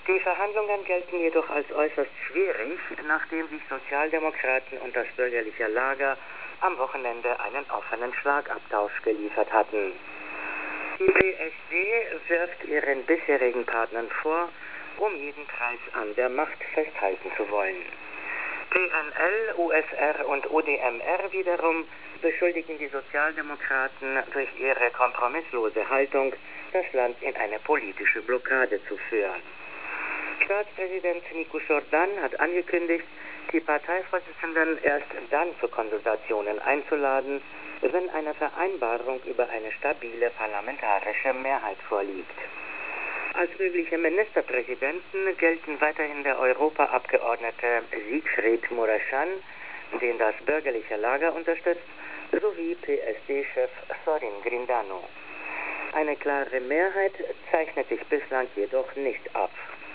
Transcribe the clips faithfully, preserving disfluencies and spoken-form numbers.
Die Verhandlungen gelten jedoch als äußerst schwierig, nachdem sich Sozialdemokraten und das bürgerliche Lager am Wochenende einen offenen Schlagabtausch geliefert hatten. Die P S D wirft ihren bisherigen Partnern vor, um jeden Preis an der Macht festhalten zu wollen. P N L, U S R und O D M R wiederum beschuldigen die Sozialdemokraten, durch ihre kompromisslose Haltung das Land in eine politische Blockade zu führen. Staatspräsident Nicu Jordan hat angekündigt, die Parteivorsitzenden erst dann zu Konsultationen einzuladen, wenn eine Vereinbarung über eine stabile parlamentarische Mehrheit vorliegt. Als mögliche Ministerpräsidenten gelten weiterhin der Europaabgeordnete Siegfried Mureşan, den das bürgerliche Lager unterstützt, sowie P S D-Chef Sorin Grindeanu. Eine klare Mehrheit zeichnet sich bislang jedoch nicht ab.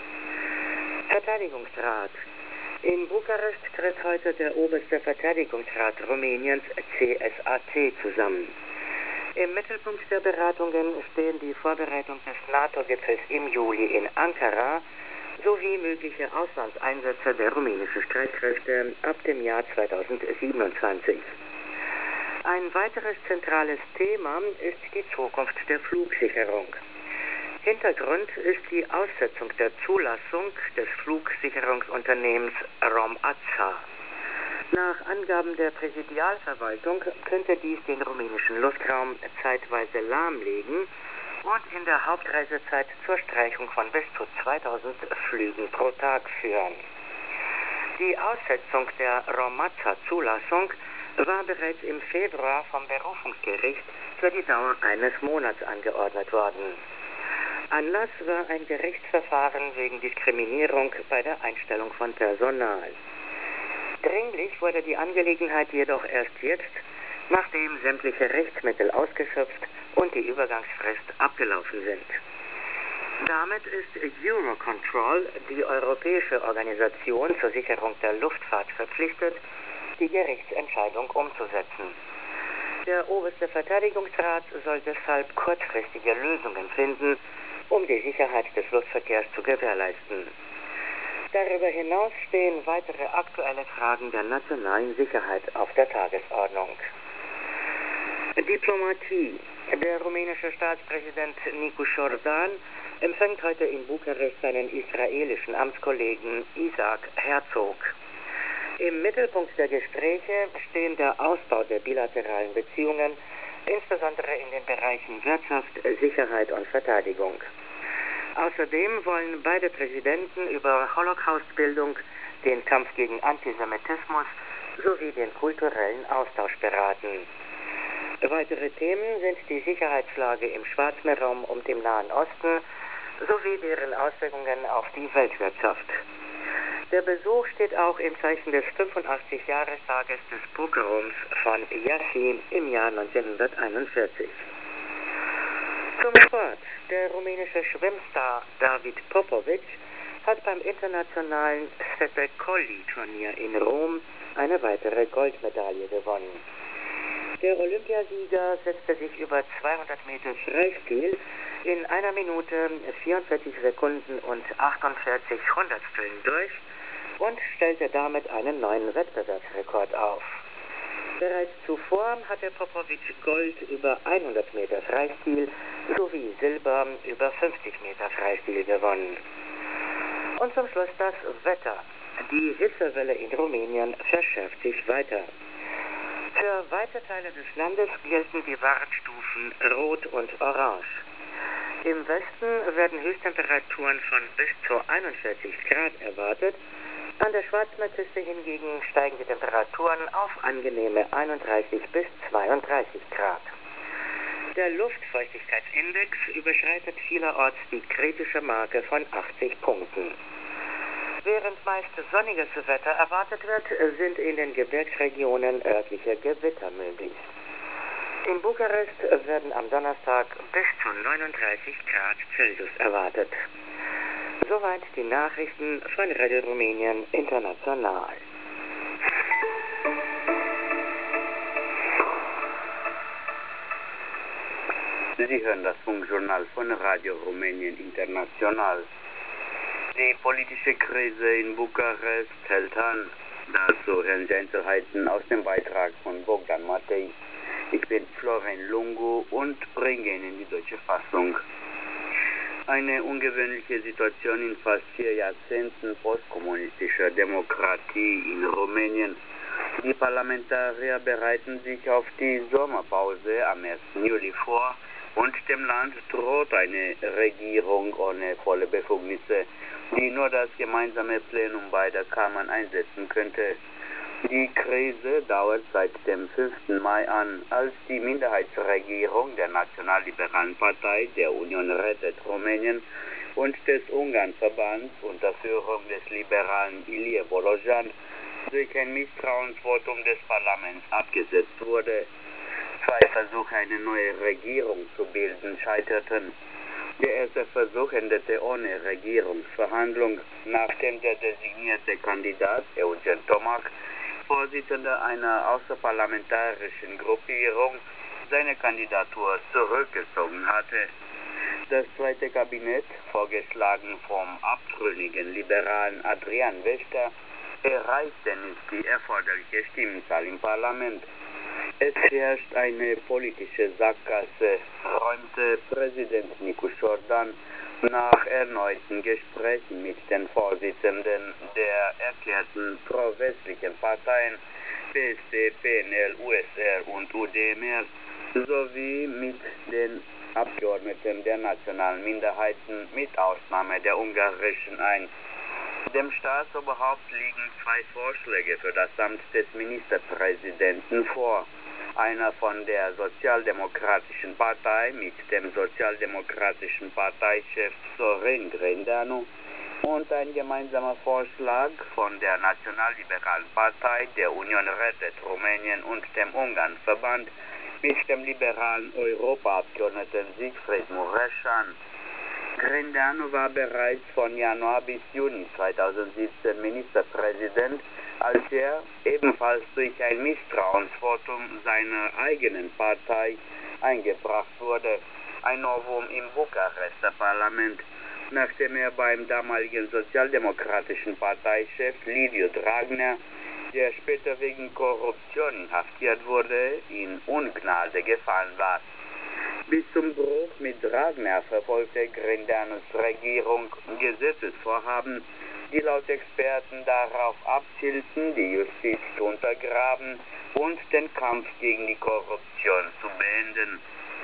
Verteidigungsrat. In Bukarest tritt heute der oberste Verteidigungsrat Rumäniens C S A T zusammen. Im Mittelpunkt der Beratungen stehen die Vorbereitung des NATO-Gipfels im Juli in Ankara sowie mögliche Auslandseinsätze der rumänischen Streitkräfte ab dem Jahr zweitausendsiebenundzwanzig. Ein weiteres zentrales Thema ist die Zukunft der Flugsicherung. Hintergrund ist die Aussetzung der Zulassung des Flugsicherungsunternehmens Romazza. Nach Angaben der Präsidialverwaltung könnte dies den rumänischen Luftraum zeitweise lahmlegen und in der Hauptreisezeit zur Streichung von bis zu zweitausend Flügen pro Tag führen. Die Aussetzung der Romazza-Zulassung war bereits im Februar vom Berufungsgericht für die Dauer eines Monats angeordnet worden. Anlass war ein Gerichtsverfahren wegen Diskriminierung bei der Einstellung von Personal. Dringlich wurde die Angelegenheit jedoch erst jetzt, nachdem sämtliche Rechtsmittel ausgeschöpft und die Übergangsfrist abgelaufen sind. Damit ist Eurocontrol, die europäische Organisation zur Sicherung der Luftfahrt, verpflichtet, die Gerichtsentscheidung umzusetzen. Der oberste Verteidigungsrat soll deshalb kurzfristige Lösungen finden, um die Sicherheit des Luftverkehrs zu gewährleisten. Darüber hinaus stehen weitere aktuelle Fragen der nationalen Sicherheit auf der Tagesordnung. Diplomatie. Der rumänische Staatspräsident Nicu Jordan empfängt heute in Bukarest seinen israelischen Amtskollegen Isaac Herzog. Im Mittelpunkt der Gespräche stehen der Ausbau der bilateralen Beziehungen, insbesondere in den Bereichen Wirtschaft, Sicherheit und Verteidigung. Außerdem wollen beide Präsidenten über Holocaustbildung, den Kampf gegen Antisemitismus sowie den kulturellen Austausch beraten. Weitere Themen sind die Sicherheitslage im Schwarzmeerraum und im Nahen Osten sowie deren Auswirkungen auf die Weltwirtschaft. Der Besuch steht auch im Zeichen des fünfundachtzig-Jahrestages des Pogroms von Iași im Jahr neunzehnhunderteinundvierzig. Zum Sport. Der rumänische Schwimmstar David Popovic hat beim internationalen Sete Colli-Turnier in Rom eine weitere Goldmedaille gewonnen. Der Olympiasieger setzte sich über zweihundert Meter Freistil in einer Minute vierundvierzig Sekunden und achtundvierzig Hundertsteln durch und stellte damit einen neuen Wettbewerbsrekord auf. Bereits zuvor hatte Popovic Gold über hundert Meter Freistil sowie Silber über fünfzig Meter Freistil gewonnen. Und zum Schluss das Wetter. Die Hitzewelle in Rumänien verschärft sich weiter. Für weite Teile des Landes gelten die Warnstufen Rot und Orange. Im Westen werden Höchsttemperaturen von bis zu einundvierzig Grad erwartet. An der Schwarzmeerküste hingegen steigen die Temperaturen auf angenehme einunddreißig bis zweiunddreißig Grad. Der Luftfeuchtigkeitsindex überschreitet vielerorts die kritische Marke von achtzig Punkten. Während meist sonniges Wetter erwartet wird, sind in den Gebirgsregionen örtliche Gewitter möglich. In Bukarest werden am Donnerstag bis zu neununddreißig Grad Celsius erwartet. Soweit die Nachrichten von Radio Rumänien International. Sie hören das Funkjournal von Radio Rumänien International. Die politische Krise in Bukarest hält an. Dazu hören Sie Einzelheiten aus dem Beitrag von Bogdan Matej. Ich bin Florian Lungu und bringe Ihnen die deutsche Fassung. Eine ungewöhnliche Situation in fast vier Jahrzehnten postkommunistischer Demokratie in Rumänien. Die Parlamentarier bereiten sich auf die Sommerpause am ersten Juli vor und dem Land droht eine Regierung ohne volle Befugnisse, die nur das gemeinsame Plenum beider Kammern einsetzen könnte. Die Krise dauert seit dem fünften Mai an, als die Minderheitsregierung der Nationalliberalen Partei der Union rettet Rumänien und des Ungarn-Verbands unter Führung des liberalen Ilie Bolojan durch ein Misstrauensvotum des Parlaments abgesetzt wurde. Zwei Versuche, eine neue Regierung zu bilden, scheiterten. Der erste Versuch endete ohne Regierungsverhandlung, nachdem der designierte Kandidat Eugen Tomac, Vorsitzender einer außerparlamentarischen Gruppierung, seine Kandidatur zurückgezogen hatte. Das zweite Kabinett, vorgeschlagen vom abtrünnigen Liberalen Adrian Wächter, erreichte nicht die erforderliche Stimmenzahl im Parlament. Es herrscht eine politische Sackgasse, räumte Präsident Nicu Șordan nach erneuten Gesprächen mit den Vorsitzenden der erklärten pro-westlichen Parteien P S D, P N L, U S R und U D M R sowie mit den Abgeordneten der nationalen Minderheiten mit Ausnahme der ungarischen ein. Dem Staatsoberhaupt liegen zwei Vorschläge für das Amt des Ministerpräsidenten vor. Einer von der Sozialdemokratischen Partei mit dem sozialdemokratischen Parteichef Sorin Grindeanu und ein gemeinsamer Vorschlag von der Nationalliberalen Partei der Union rettet Rumänien und dem Ungarn-Verband mit dem liberalen Europaabgeordneten Siegfried Mureșan. Grindeanu war bereits von Januar bis Juni zweitausendsiebzehn Ministerpräsident, als er ebenfalls durch ein Misstrauensvotum seiner eigenen Partei eingebracht wurde. Ein Novum im Bukarester Parlament, nachdem er beim damaligen sozialdemokratischen Parteichef Liviu Dragnea, der später wegen Korruption inhaftiert wurde, in Ungnade gefallen war. Bis zum Bruch mit Dragnea verfolgte Grindeanus Regierung Gesetzesvorhaben, die laut Experten darauf abzielten, die Justiz zu untergraben und den Kampf gegen die Korruption zu beenden.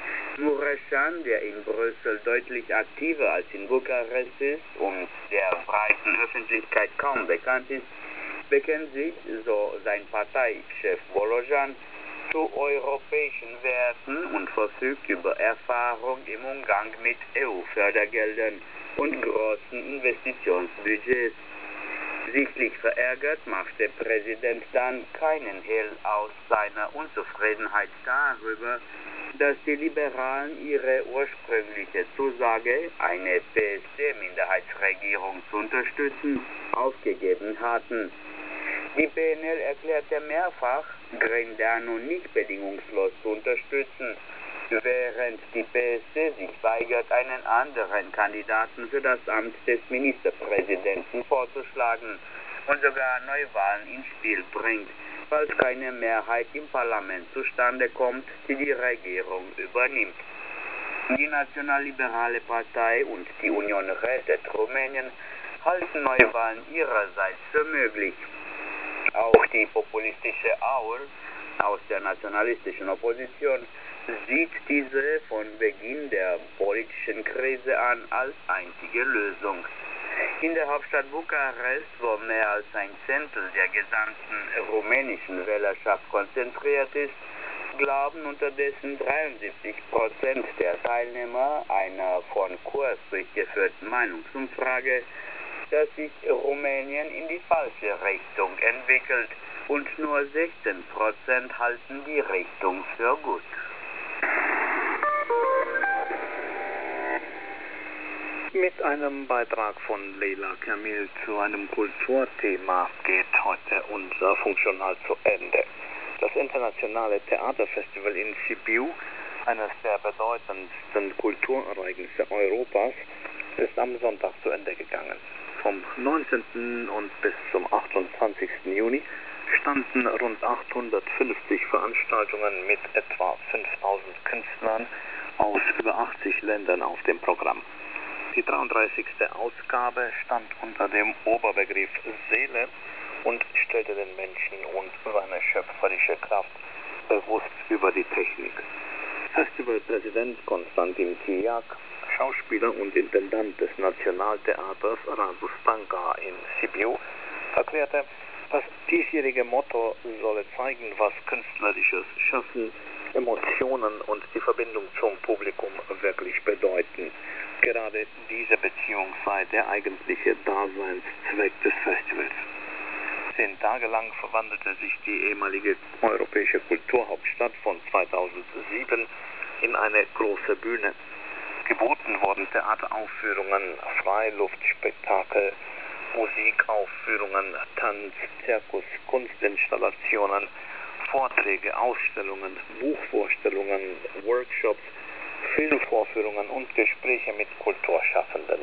Mureșan, der in Brüssel deutlich aktiver als in Bukarest ist und der breiten Öffentlichkeit kaum bekannt ist, bekennt sich, so sein Parteichef Bolojan, zu europäischen Werten und verfügt über Erfahrung im Umgang mit E U-Fördergeldern und großen Investitionsbudgets. Sichtlich verärgert machte Präsident dann keinen Hehl aus seiner Unzufriedenheit darüber, dass die Liberalen ihre ursprüngliche Zusage, eine P S D-Minderheitsregierung zu unterstützen, aufgegeben hatten. Die P N L erklärte mehrfach, Grindeanu nicht bedingungslos zu unterstützen, während die P S D sich weigert, einen anderen Kandidaten für das Amt des Ministerpräsidenten vorzuschlagen und sogar Neuwahlen ins Spiel bringt, falls keine Mehrheit im Parlament zustande kommt, die die Regierung übernimmt. Die Nationalliberale Partei und die Union rettet Rumänien halten Neuwahlen ihrerseits für möglich. Auch die populistische A U L aus der nationalistischen Opposition sieht diese von Beginn der politischen Krise an als einzige Lösung. In der Hauptstadt Bukarest, wo mehr als ein Zehntel der gesamten rumänischen Wählerschaft konzentriert ist, glauben unterdessen dreiundsiebzig Prozent der Teilnehmer einer von Kurs durchgeführten Meinungsumfrage, dass sich Rumänien in die falsche Richtung entwickelt und nur sechzehn Prozent halten die Richtung für gut. Mit einem Beitrag von Leila Kamil zu einem Kulturthema geht heute unser Funktional zu Ende. Das internationale Theaterfestival in Sibiu, eines der bedeutendsten Kulturereignisse Europas, ist am Sonntag zu Ende gegangen. Vom neunzehnten und bis zum achtundzwanzigsten Juni standen rund achthundertfünfzig Veranstaltungen mit etwa fünftausend Künstlern aus über achtzig Ländern auf dem Programm. Die dreiunddreißigste Ausgabe stand unter dem Oberbegriff Seele und stellte den Menschen und seine schöpferische Kraft bewusst über die Technik. Festivalpräsident Konstantin Kijak, Schauspieler und Intendant des Nationaltheaters Rasus Stanka in Sibiu, erklärte, das diesjährige Motto solle zeigen, was künstlerisches Schaffen, Emotionen und die Verbindung zum Publikum wirklich bedeuten. Gerade diese Beziehung sei der eigentliche Daseinszweck des Festivals. Zehn Tage lang verwandelte sich die ehemalige europäische Kulturhauptstadt von zweitausendsieben in eine große Bühne. Geboten wurden Theateraufführungen, Freiluftspektakel, Musikaufführungen, Tanz, Zirkus, Kunstinstallationen, Vorträge, Ausstellungen, Buchvorstellungen, Workshops, Filmvorführungen und Gespräche mit Kulturschaffenden.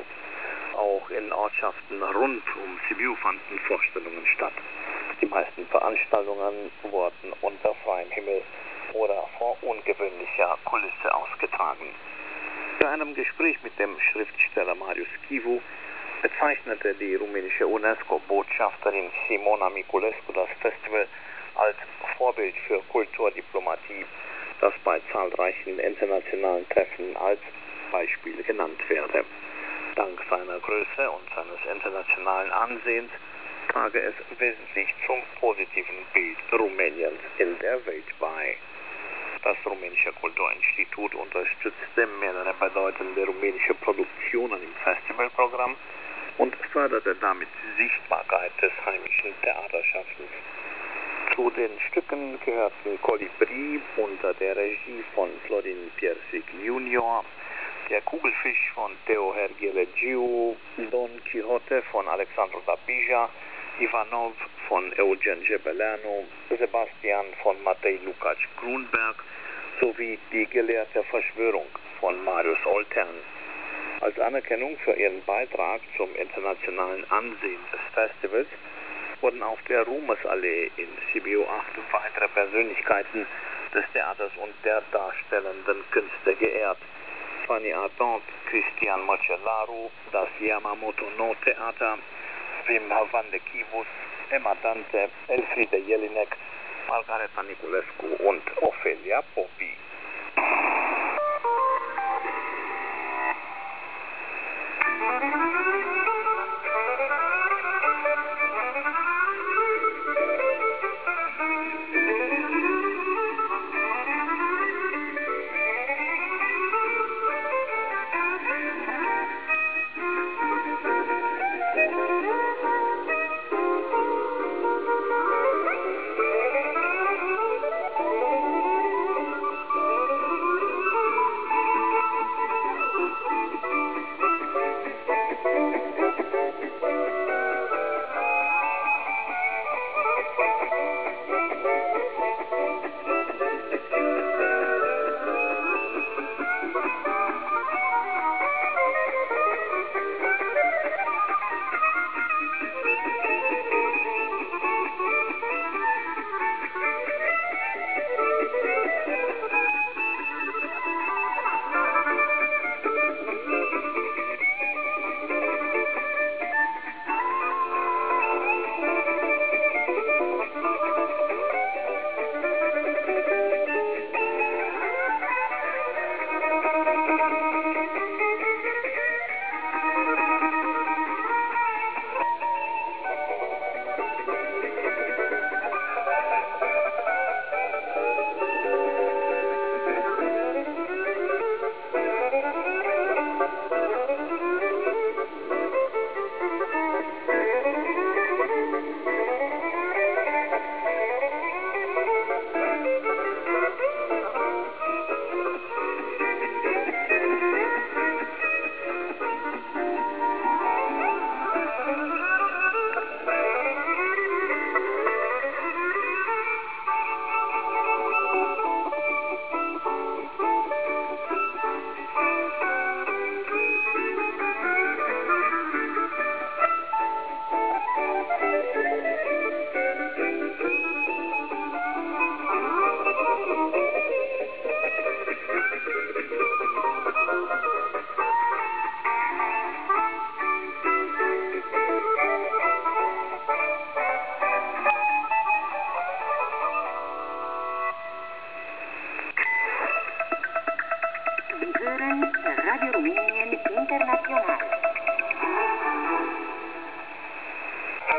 Auch in Ortschaften rund um Sibiu fanden Vorstellungen statt. Die meisten Veranstaltungen wurden unter freiem Himmel oder vor ungewöhnlicher Kulisse ausgetragen. Bei einem Gespräch mit dem Schriftsteller Marius Chivu bezeichnete die rumänische UNESCO-Botschafterin Simona Miculescu das Festival als Vorbild für Kulturdiplomatie, das bei zahlreichen internationalen Treffen als Beispiel genannt werde. Dank seiner Größe und seines internationalen Ansehens trage es wesentlich zum positiven Bild Rumäniens in der Welt bei. Das Rumänische Kulturinstitut unterstützte mehrere bedeutende rumänische Produktionen im Festivalprogramm und förderte damit die Sichtbarkeit des heimischen Theaterschaffens. Zu den Stücken gehörten Kolibri unter der Regie von Florin Piersic Junior, Der Kugelfisch von Teo Hergelegiu, Don Quixote von Alexandru Dabija, Ivanov von Eugen Jebeleanu, Sebastian von Matei Lukács Grunberg sowie Die gelehrte Verschwörung von Marius Oltern. Als Anerkennung für ihren Beitrag zum internationalen Ansehen des Festivals wurden auf der Ruhmesallee in Sibiu acht weitere Persönlichkeiten des Theaters und der darstellenden Künste geehrt. Fanny Ardant, Christian Măcelaru, das Yamamoto No Theater, Wim van de Kivus, Emma Dante, Elfriede Jelinek, Margareta Niculescu und Ofelia Popi.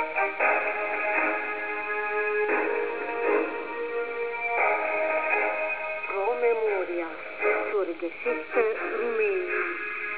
Pro Memoria zur Geschichte Rumäniens.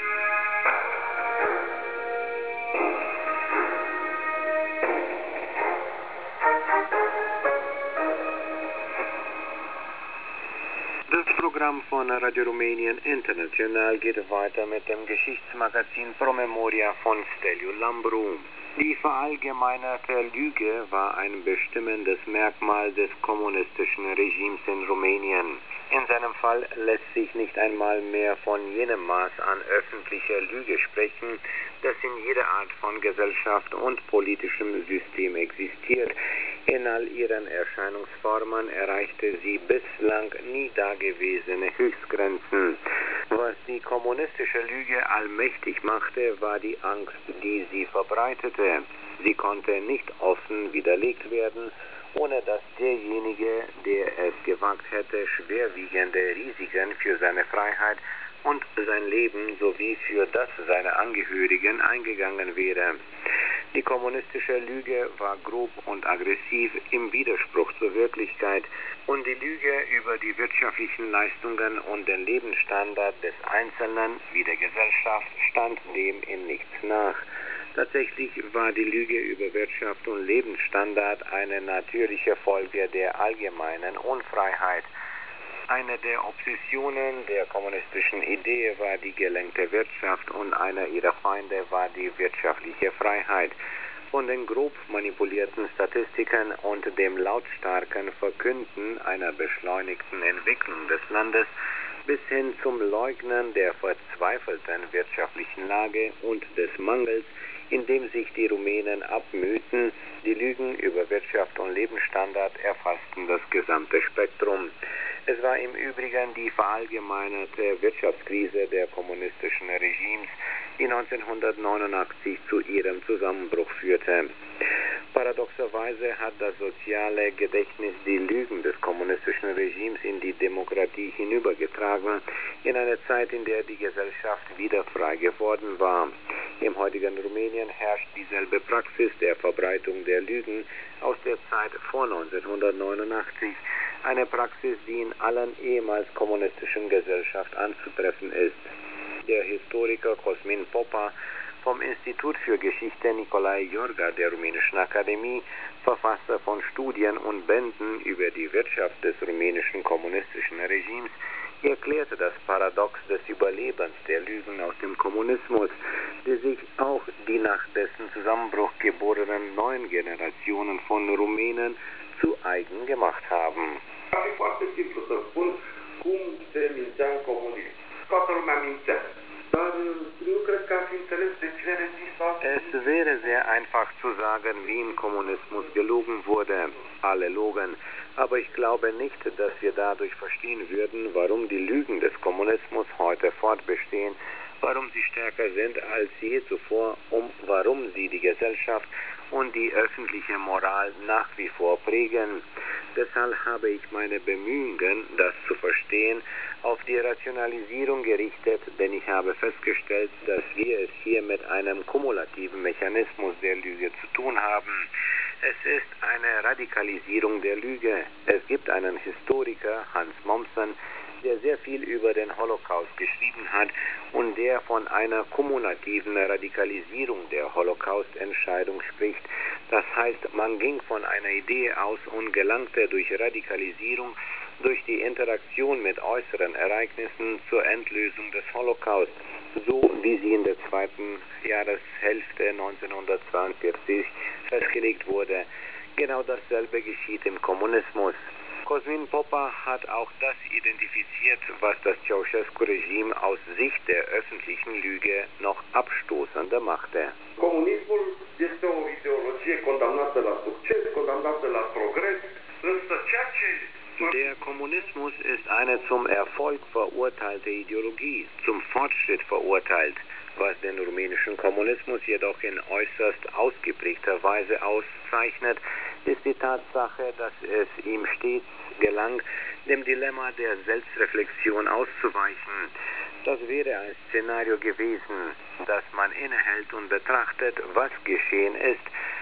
Das Programm von Radio Rumänien International geht weiter mit dem Geschichtsmagazin Pro Memoria von Steliu Lambru. Die verallgemeinerte Lüge war ein bestimmendes Merkmal des kommunistischen Regimes in Rumänien. In seinem Fall lässt sich nicht einmal mehr von jenem Maß an öffentlicher Lüge sprechen, das in jeder Art von Gesellschaft und politischem System existiert. In all ihren Erscheinungsformen erreichte sie bislang nie dagewesene Höchstgrenzen. Was die kommunistische Lüge allmächtig machte, war die Angst, die sie verbreitete. Sie konnte nicht offen widerlegt werden, ohne dass derjenige, der es gewagt hätte, schwerwiegende Risiken für seine Freiheit und sein Leben sowie für das seiner Angehörigen eingegangen wäre. Die kommunistische Lüge war grob und aggressiv im Widerspruch zur Wirklichkeit, und die Lüge über die wirtschaftlichen Leistungen und den Lebensstandard des Einzelnen wie der Gesellschaft stand dem in nichts nach. Tatsächlich war die Lüge über Wirtschaft und Lebensstandard eine natürliche Folge der allgemeinen Unfreiheit. Eine der Obsessionen der kommunistischen Idee war die gelenkte Wirtschaft und einer ihrer Feinde war die wirtschaftliche Freiheit. Von den grob manipulierten Statistiken und dem lautstarken Verkünden einer beschleunigten Entwicklung des Landes bis hin zum Leugnen der verzweifelten wirtschaftlichen Lage und des Mangels, in dem sich die Rumänen abmühten, die Lügen über Wirtschaft und Lebensstandard erfassten das gesamte Spektrum. Es war im Übrigen die verallgemeinerte Wirtschaftskrise der kommunistischen Regimes, die neunzehnhundertneunundachtzig zu ihrem Zusammenbruch führte. Paradoxerweise hat das soziale Gedächtnis die Lügen des kommunistischen Regimes in die Demokratie hinübergetragen, in eine Zeit, in der die Gesellschaft wieder frei geworden war. Im heutigen Rumänien herrscht dieselbe Praxis der Verbreitung der Lügen aus der Zeit vor neunzehnhundertneunundachtzig, eine Praxis, die in allen ehemals kommunistischen Gesellschaften anzutreffen ist. Der Historiker Cosmin Popa vom Institut für Geschichte Nicolae Iorga der Rumänischen Akademie, Verfasser von Studien und Bänden über die Wirtschaft des rumänischen kommunistischen Regimes, erklärte das Paradox des Überlebens der Lügen aus dem Kommunismus, die sich auch die nach dessen Zusammenbruch geborenen neuen Generationen von Rumänen zu eigen gemacht haben. Ar fi foarte simplu să spun cum se mințea în comunism. Toată lumea mințea. Dar nu cred că ar fi înțeles de ce rezistă. Es wäre sehr einfach zu sagen, wie im Kommunismus gelogen wurde. Alle logen. Aber ich glaube nicht, dass wir dadurch verstehen würden, warum die Lügen des Kommunismus heute fortbestehen, warum sie stärker sind als je zuvor, um warum sie die Gesellschaft und die öffentliche Moral nach wie vor prägen. Deshalb habe ich meine Bemühungen, das zu verstehen, auf die Rationalisierung gerichtet, denn ich habe festgestellt, dass wir es hier mit einem kumulativen Mechanismus der Lüge zu tun haben. Es ist eine Radikalisierung der Lüge. Es gibt einen Historiker, Hans Mommsen, der sehr viel über den Holocaust geschrieben hat und der von einer kumulativen Radikalisierung der Holocaust-Entscheidung spricht. Das heißt, man ging von einer Idee aus und gelangte durch Radikalisierung, durch die Interaktion mit äußeren Ereignissen zur Endlösung des Holocaust, so wie sie in der zweiten Jahreshälfte neunzehnhundertzweiundvierzig festgelegt wurde. Genau dasselbe geschieht im Kommunismus. Cosmin Popa hat auch das identifiziert, was das Ceausescu-Regime aus Sicht der öffentlichen Lüge noch abstoßender machte. Comunismul este o ideologie condamnată la succes, condamnată la progres, însă ceea ce Der Kommunismus ist eine zum Erfolg verurteilte Ideologie, zum Fortschritt verurteilt. Was den rumänischen Kommunismus jedoch in äußerst ausgeprägter Weise auszeichnet, ist die Tatsache, dass es ihm stets gelang, dem Dilemma der Selbstreflexion auszuweichen. Das wäre ein Szenario gewesen, dass man innehält und betrachtet, was geschehen ist, das zwar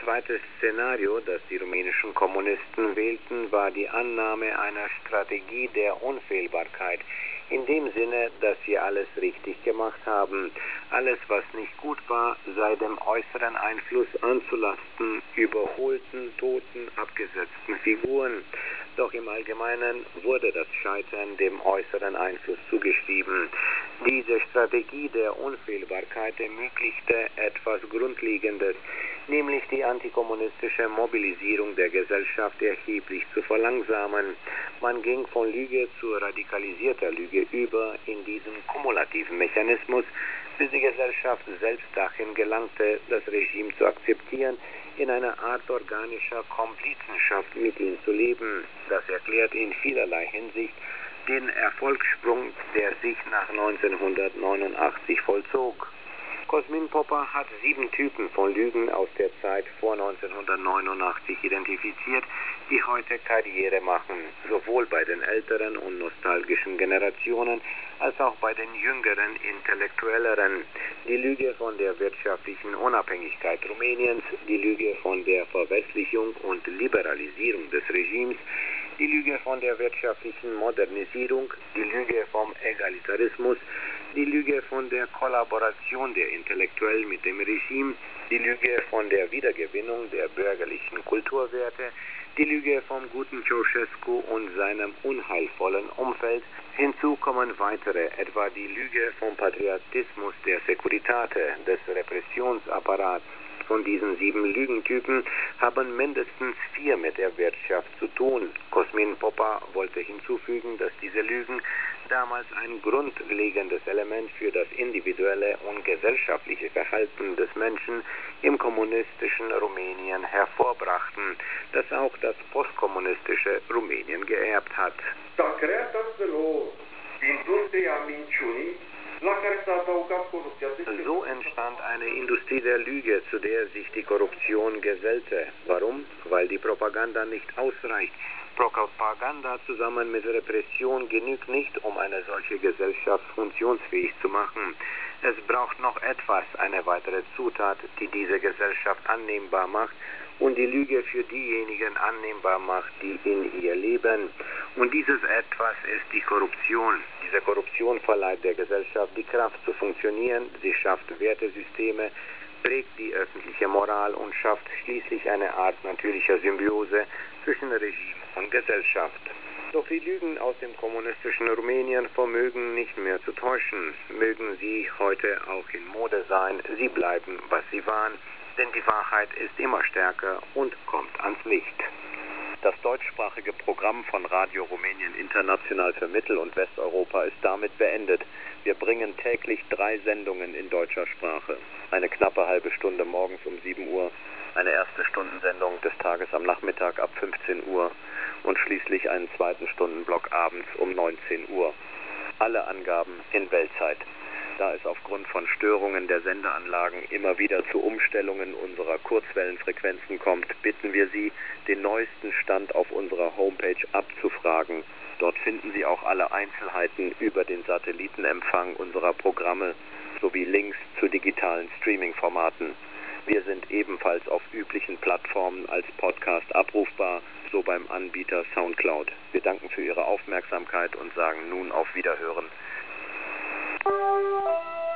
zweite Szenario, das die rumänischen Kommunisten wählten, war die Annahme einer Strategie der Unfehlbarkeit, in dem Sinne, dass sie alles richtig gemacht haben. Alles, was nicht gut war, sei dem äußeren Einfluss anzulasten, überholten, toten, abgesetzten Figuren. Doch im Allgemeinen wurde das Scheitern dem äußeren Einfluss zugeschrieben. Diese Strategie der Unfehlbarkeit ermöglichte etwas Grundlegendes, nämlich die antikommunistische Mobilisierung der Gesellschaft erheblich zu verlangsamen. Man ging von Lüge zu radikalisierter Lüge über in diesem kumulativen Mechanismus, bis die Gesellschaft selbst dahin gelangte, das Regime zu akzeptieren, in einer Art organischer Komplizenschaft mit ihm zu leben. Das erklärt in vielerlei Hinsicht den Erfolgssprung, der sich nach neunzehnhundertneunundachtzig vollzog. Cosmin Popper hat sieben Typen von Lügen aus der Zeit vor neunzehnhundertneunundachtzig identifiziert, die heute Karriere machen, sowohl bei den älteren und nostalgischen Generationen als auch bei den jüngeren, intellektuelleren. Die Lüge von der wirtschaftlichen Unabhängigkeit Rumäniens, die Lüge von der Verwestlichung und Liberalisierung des Regimes, die Lüge von der wirtschaftlichen Modernisierung, die Lüge vom Egalitarismus, die Lüge von der Kollaboration der Intellektuellen mit dem Regime, die Lüge von der Wiedergewinnung der bürgerlichen Kulturwerte, die Lüge vom guten Ceausescu und seinem unheilvollen Umfeld. Hinzu kommen weitere, etwa die Lüge vom Patriotismus der Securitate, des Repressionsapparats. Von diesen sieben Lügentypen haben mindestens vier mit der Wirtschaft zu tun. Cosmin Popper wollte hinzufügen, dass diese Lügen damals ein grundlegendes Element für das individuelle und gesellschaftliche Verhalten des Menschen im kommunistischen Rumänien hervorbrachten, das auch das postkommunistische Rumänien geerbt hat. S-a creat astfel o industrie a minciunii la care s-a adăugat corupția. So entstand eine Industrie der Lüge, zu der sich die Korruption gesellte. Warum? Weil die Propaganda nicht ausreicht. Propaganda zusammen mit Repression genügt nicht, um eine solche Gesellschaft funktionsfähig zu machen. Es braucht noch etwas, eine weitere Zutat, die diese Gesellschaft annehmbar macht und die Lüge für diejenigen annehmbar macht, die in ihr leben. Und dieses Etwas ist die Korruption. Diese Korruption verleiht der Gesellschaft die Kraft zu funktionieren, sie schafft Wertesysteme, prägt die öffentliche Moral und schafft schließlich eine Art natürlicher Symbiose zwischen Regime und Gesellschaft. Doch die Lügen aus dem kommunistischen Rumänien vermögen nicht mehr zu täuschen. Mögen sie heute auch in Mode sein, sie bleiben, was sie waren, denn die Wahrheit ist immer stärker und kommt ans Licht. Das deutschsprachige Programm von Radio Rumänien International für Mittel- und Westeuropa ist damit beendet. Wir bringen täglich drei Sendungen in deutscher Sprache. Eine knappe halbe Stunde morgens um sieben Uhr, eine erste Stundensendung des Tages am Nachmittag ab fünfzehn Uhr und schließlich einen zweiten Stundenblock abends um neunzehn Uhr. Alle Angaben in Weltzeit. Da es aufgrund von Störungen der Sendeanlagen immer wieder zu Umstellungen unserer Kurzwellenfrequenzen kommt, bitten wir Sie, den neuesten Stand auf unserer Homepage abzufragen. Dort finden Sie auch alle Einzelheiten über den Satellitenempfang unserer Programme sowie Links zu digitalen Streaming-Formaten. Wir sind ebenfalls auf üblichen Plattformen als Podcast abrufbar, so beim Anbieter Soundcloud. Wir danken für Ihre Aufmerksamkeit und sagen nun auf Wiederhören.